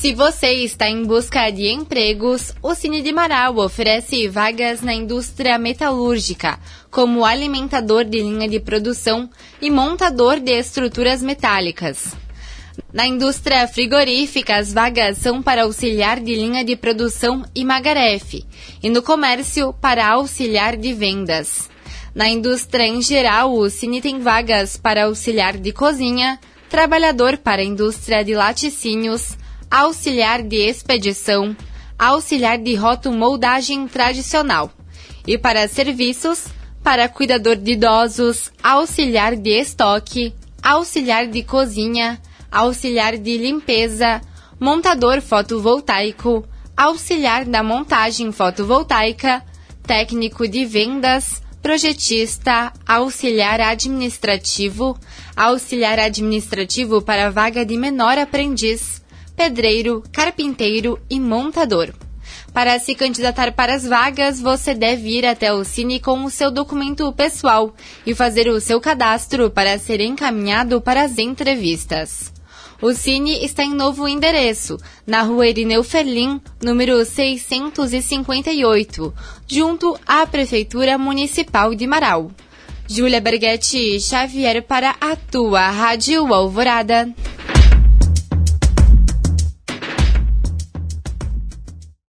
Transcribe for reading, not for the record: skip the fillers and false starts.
Se você está em busca de empregos, o Cine de Marau oferece vagas na indústria metalúrgica, como alimentador de linha de produção e montador de estruturas metálicas. Na indústria frigorífica, as vagas são para auxiliar de linha de produção e magarefe, e no comércio, para auxiliar de vendas. Na indústria em geral, o Cine tem vagas para auxiliar de cozinha, trabalhador para a indústria de laticínios, auxiliar de expedição, auxiliar de rotomoldagem tradicional. E para serviços, para cuidador de idosos, auxiliar de estoque, auxiliar de cozinha, auxiliar de limpeza, montador fotovoltaico, auxiliar da montagem fotovoltaica, técnico de vendas, projetista, auxiliar administrativo para vaga de menor aprendiz, pedreiro, carpinteiro e montador. Para se candidatar para as vagas, você deve ir até o Cine com o seu documento pessoal e fazer o seu cadastro para ser encaminhado para as entrevistas. O Cine está em novo endereço, na Rua Irineu Ferlin, número 658, junto à Prefeitura Municipal de Marau. Júlia Berghetti Xavier para a tua Rádio Alvorada.